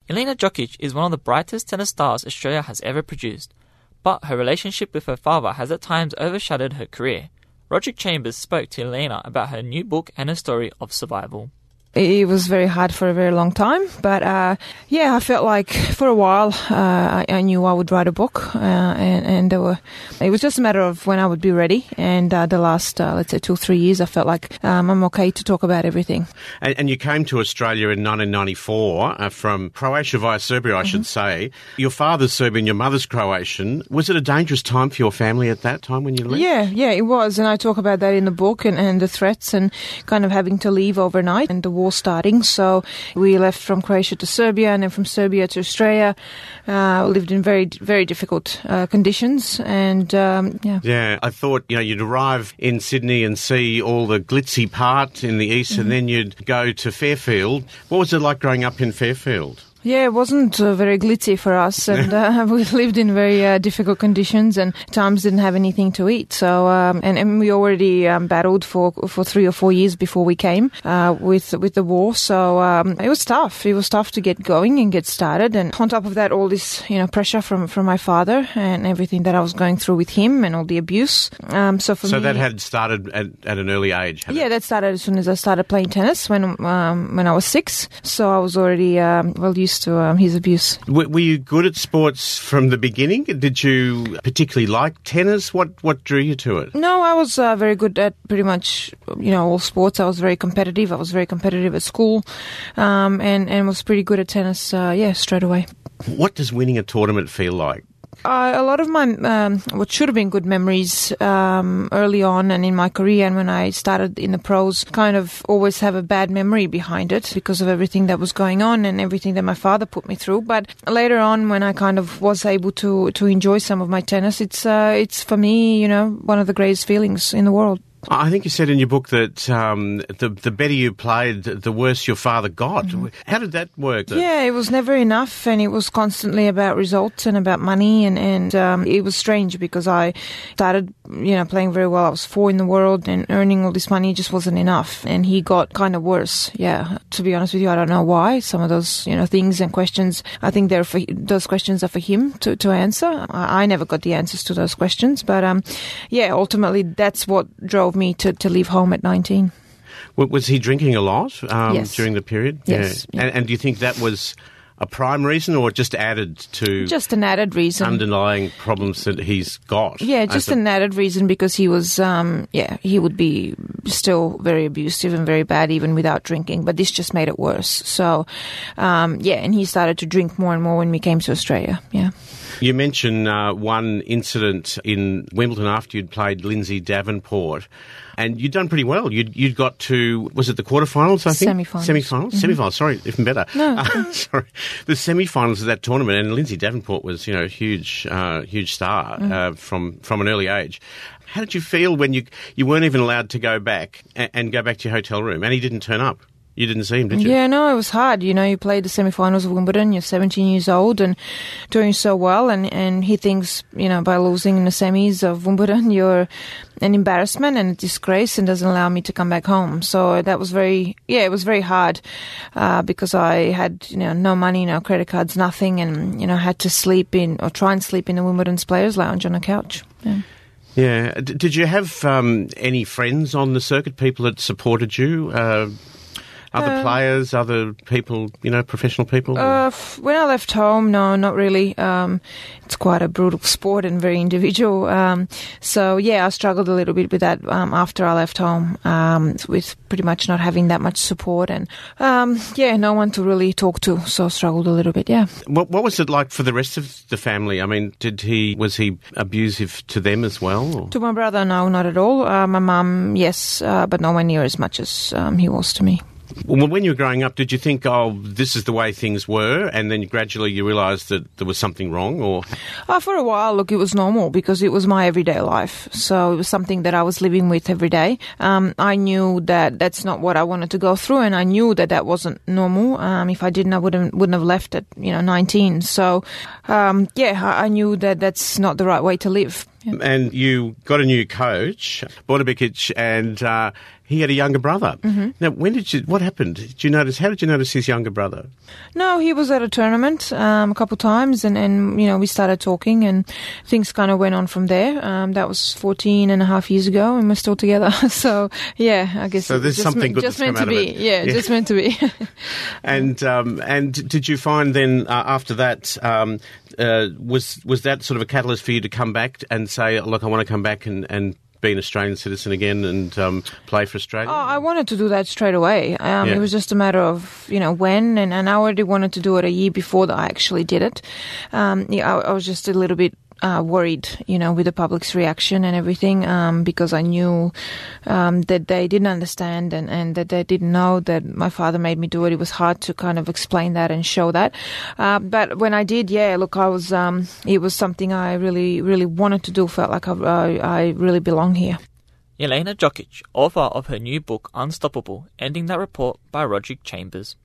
Jelena Jokic is one of the brightest tennis stars Australia has ever produced, but her relationship with her father has at times overshadowed her career. Roderick Chambers spoke to Jelena about her new book and her story of survival. It was very hard for a very long time, but I felt like for a while I knew I would write a book, and it was just a matter of when I would be ready. And the last, let's say, 2-3 years, I felt like I'm okay to talk about everything. And you came to Australia in 1994 from Croatia via Serbia, I should say. Your father's Serbian, your mother's Croatian. Was it a dangerous time for your family at that time when you left? Yeah, it was, and I talk about that in the book and the threats and kind of having to leave overnight and the war starting. So we left from Croatia to Serbia, and then from Serbia to Australia. Lived in very, very difficult conditions, and Yeah, I thought you'd arrive in Sydney and see all the glitzy part in the east, and then you'd go to Fairfield. What was it like growing up in Fairfield? Yeah, it wasn't very glitzy for us, and we lived in very difficult conditions, and at times didn't have anything to eat. So, and we already battled for 3 or 4 years before we came with the war. So it was tough. It was tough to get going and get started, and on top of that, all this pressure from my father and everything that I was going through with him and all the abuse. So me, that had started at an early age. That started as soon as I started playing tennis when I was 6. So I was already well used to his abuse. Were you good at sports from the beginning? Did you particularly like tennis? What drew you to it? No, I was very good at pretty much all sports. I was very competitive. I was very competitive at school, and was pretty good at tennis. Straight away. What does winning a tournament feel like? A lot of my what should have been good memories early on and in my career, and when I started in the pros, kind of always have a bad memory behind it because of everything that was going on and everything that my father put me through. But later on, when I kind of was able to enjoy some of my tennis, it's for me, one of the greatest feelings in the world. I think you said in your book that the better you played, the worse your father got. Mm-hmm. How did that work? Yeah, it was never enough, and it was constantly about results and about money, and it was strange because I started, playing very well. I was 4 in the world, and earning all this money just wasn't enough, and he got kind of worse. Yeah, to be honest with you, I don't know why. Some of those, things and questions, I think those questions are for him to answer. I never got the answers to those questions, but ultimately that's what drove me to leave home at 19. Was he drinking a lot yes. during the period? Yes. Yeah. And do you think that was a prime reason or just added to... Just an added reason. ...underlying problems that he's got? Yeah, just an added reason because he was, he would be still very abusive and very bad even without drinking, but this just made it worse. So, and he started to drink more and more when we came to Australia, yeah. You mentioned one incident in Wimbledon after you'd played Lindsay Davenport, and you'd done pretty well. You'd got to, was it the quarterfinals, I think? Semi-finals. Semi-finals? Mm-hmm. Semi-finals, sorry, even better. No. Sorry. The semi-finals of that tournament, and Lindsay Davenport was, a huge star from an early age. How did you feel when you weren't even allowed to go back and go back to your hotel room, and he didn't turn up? You didn't see him, did you? Yeah, no, it was hard. You played the semi-finals of Wimbledon, you're 17 years old and doing so well, and he thinks, by losing in the semis of Wimbledon, you're an embarrassment and a disgrace and doesn't allow me to come back home. So that was it was very hard because I had, no money, no credit cards, nothing, and, had to try and sleep in the Wimbledon's Players' Lounge on a couch. Yeah. Yeah. Did you have any friends on the circuit, people that supported you? Other players, other people, professional people? When I left home, no, not really. It's quite a brutal sport and very individual. I struggled a little bit with that after I left home, with pretty much not having that much support and, no one to really talk to, so I struggled a little bit, yeah. What was it like for the rest of the family? I mean, was he abusive to them as well? Or? To my brother, no, not at all. My mum, yes, but nowhere near as much as he was to me. Well, when you were growing up, did you think, this is the way things were, and then gradually you realised that there was something wrong, or...? For a while, look, it was normal because it was my everyday life. So it was something that I was living with every day. I knew that that's not what I wanted to go through, and I knew that that wasn't normal. If I didn't, I wouldn't have left at, 19. So, I knew that that's not the right way to live. Yeah. And you got a new coach, Borna Bikic, and he had a younger brother. Mm-hmm. Now, what happened? How did you notice his younger brother? No, he was at a tournament a couple of times, and we started talking, and things kind of went on from there. That was 14 and a half years ago, and we're still together. So, yeah, I guess so there's something good that's meant come to out be. of it. Yeah, just meant to be. And did you find then after that, was that sort of a catalyst for you to come back and say, look, I want to come back and be an Australian citizen again and play for Australia? Oh, I wanted to do that straight away. It was just a matter of, when, and I already wanted to do it a year before that I actually did it. I was just a little bit worried, with the public's reaction and everything, because I knew that they didn't understand and that they didn't know that my father made me do it. It was hard to kind of explain that and show that. But when I did, I was, it was something I really, really wanted to do, felt like I really belong here. Jelena Jokic, author of her new book Unstoppable, ending that report by Roderick Chambers.